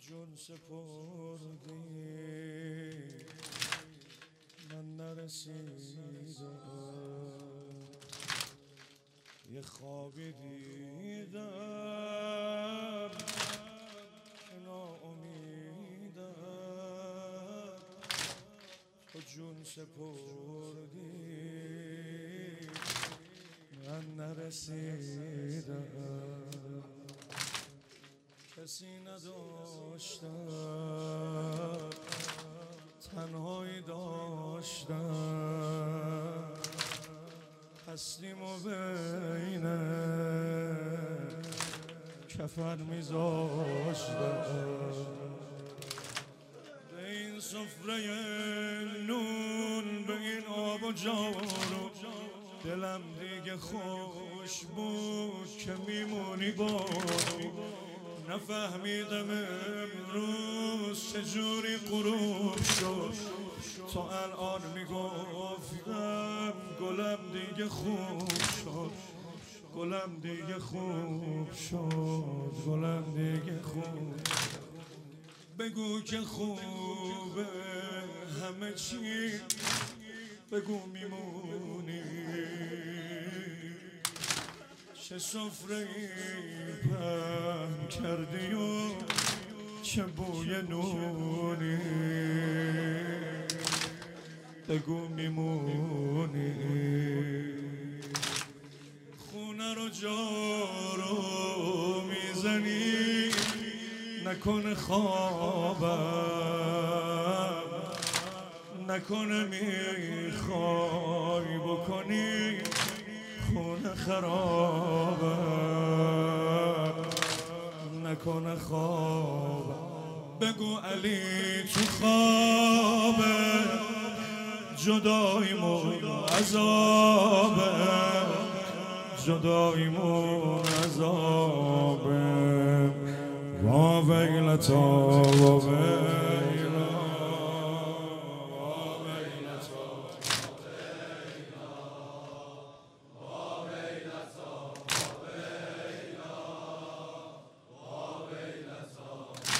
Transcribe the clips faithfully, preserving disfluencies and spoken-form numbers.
جون سپردی من نرسیدم، یه خوابی دیدم که ناامیدم. تو جون سپردی من نرسیدم، کسی نداشتم تنهایی داشتم، هستیم و بین کفن میذاشتم. به این سفره نون، به این آب و جارو، دلم دیگه خوش بود که میمونی بارو. نفهمیدم امروز چجوری غروب شد، تو الان میگفتم گلم دیگه خوب شد، گلم دیگه خوب شد، گلم دیگه خوب. بگو که خوبه همه چی، بگو میمونی. چه سفره‌ای پهن کردی و چه بوی نونی، بگو میمونی. خونه رو جارو میزنی، نکنه خوابم، نکنه میخوای بکنی خونه خرابم، نکنه خوابم. بگو علی تو خوابه، جداییمون عذابه، جداییمون عذابه. وا ویلتا وا ویلا، وا ویلتا وا ویلتا، وا ویلتا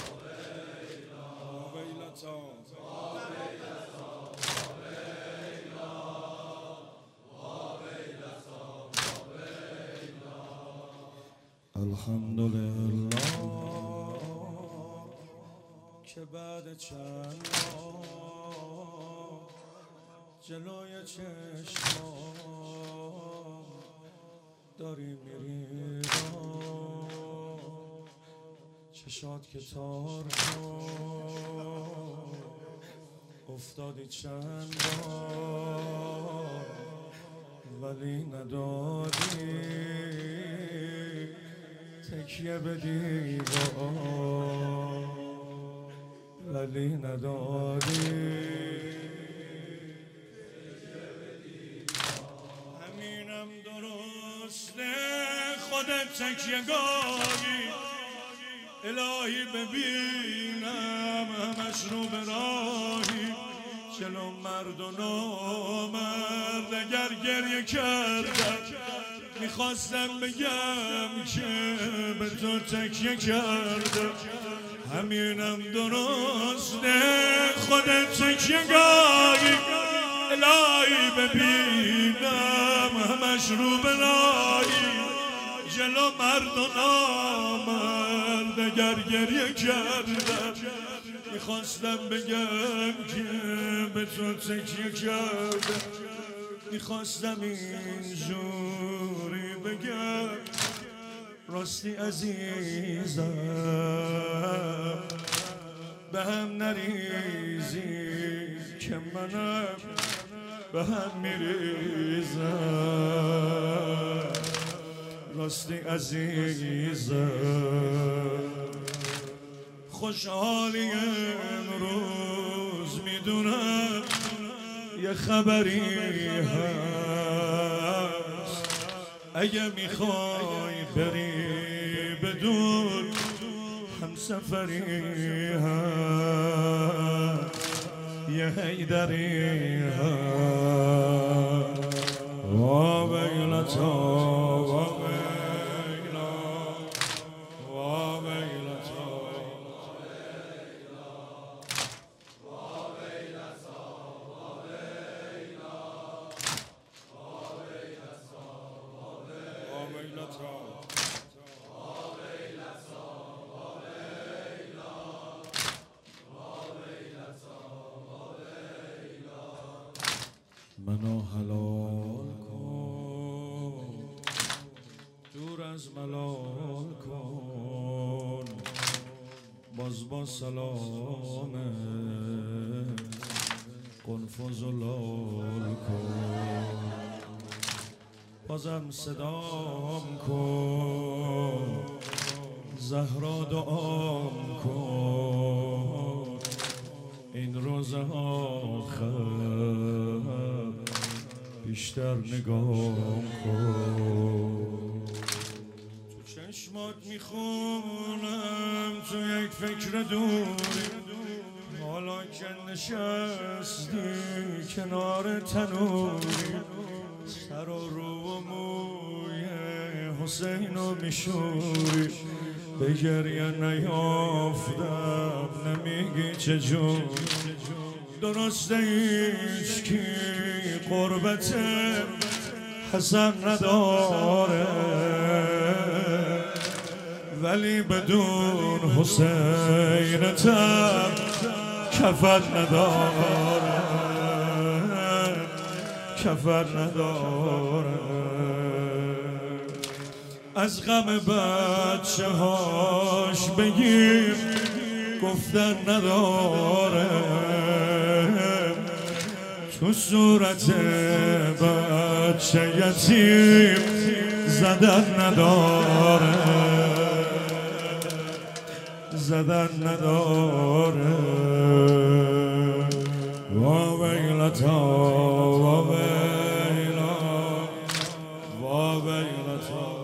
وا ویلتا، الحمدلله که بعد چند ماه جلوی چشمام داری میری را، چشات که تار افتادی چند بار ولی ندادی تکیه به دیوار، ولی ندادی. همینم درسته خودت تکیه گاهی، الهی ببینم همش رو به راهی. جلو مرد و نامرد اگر گریه کردم، میخواستم بگم که به تو تکیه کردم. همینم درسته خودت تکیه گاهی، الهی ببینم همش رو به راهی. جلو مرد و نامرد اگر گریه کردم، میخواستم بگم که به تو تکیه کردم. میخواستم اینجوری بگم راستی عزیزم، به هم نریزی که منم به هم میریزم. راستی عزیزم خوشحالی امروز میدونم یه خبری هست، اگه میخوای بری بدون همسفری هست، یه حیدری هست. وا ویلتا وا ویلا، وا ویلتا منو حلال کن، دور از ملال کن، باز با سلام قنفذ و لال کن، بازم صدام کن، زهرا دعام کن، این روز آخر بیشتر نگام کن. تو چشمات میخونم تو یک فکر دوری، حالا که نشستی کنار تنوری، سر و رو و موی حسینو میشوری، به گریه نیافتم نمیگی چجور، درسته هیچ کی قربت حسن نداره، ولی بدون حسینتم کفت نداره، کفت نداره. از غم بچه هاش بگیر گفتن نداره، تو صورت بچه یتیم زدن نداره، زدن نداره. وا ویلتا وا ویلا وا ویلتا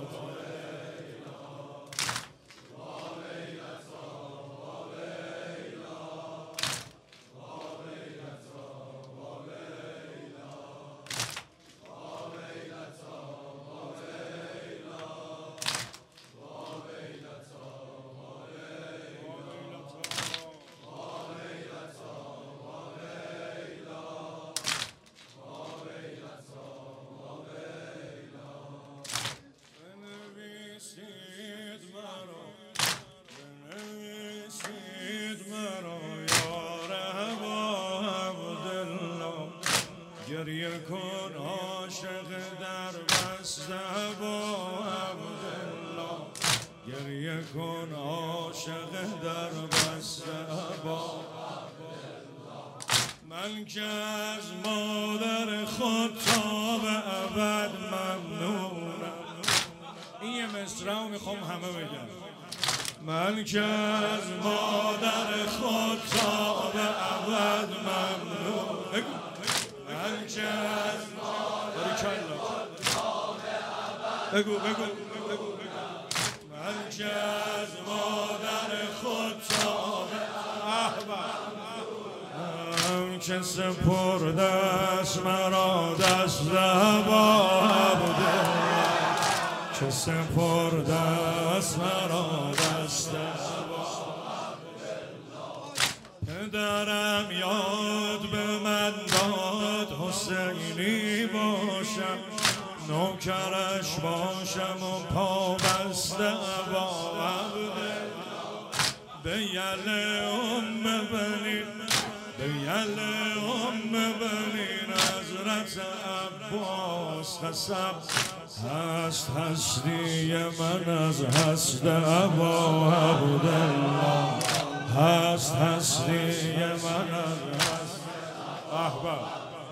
گریه کن عاشق در بسته با عبدالله، گریه کن عاشق در بسته با عبدالله. من که از مادر خود تا به ابد ممنونم. این یه مصرع میخوام همه بگم. من که از مادر خود تا به ابد ممنونم. من که از مادر خود تا به ابد بگو بگو بگو بگو. من که از مادر خود تا به ابد که سپرده است مرا دست با عبدالله، که سپرده است مرا دست با عبدالله. پدرم یاد به من داد حسینی باشم، نوکرش باشم و پابسته با عبدالله. به یل ام بنین به یل ام بنین حضرت عباس قسم هست هستی من از هست ابا عبدالله، هست هستی من از هست احباب.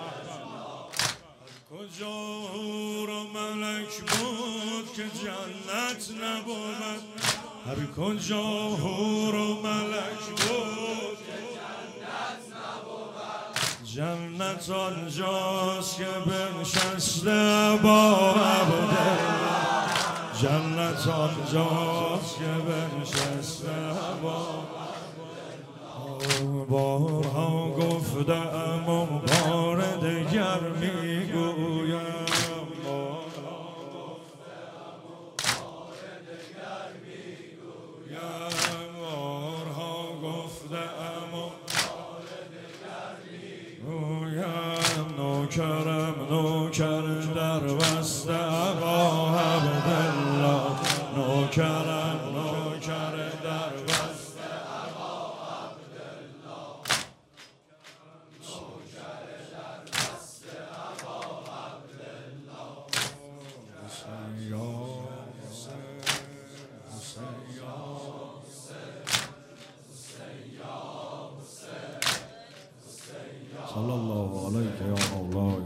کجا حور و ملک بود که جنت نبود، هر کجا حور و ملک بود که جنت نبود، جنت آنجاست که بنشسته با عبدالله، جنت آنجاست که بنشسته با عبدالله. بارها گفتم و بار دگر میگویم، نوکرم نوکر در بسته با عبدالله، نوکرم نوکر در بسته با عبدالله، نوکر در بسته صلى الله عليك يا مولاي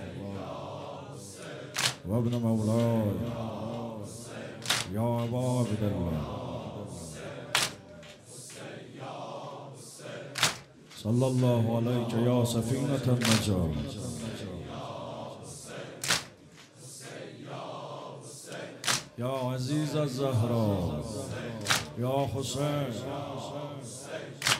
وابن مولاي يا أبا عبد الله صلى الله عليك يا سفينة النجاة يا عزيز الزهراء يا حسين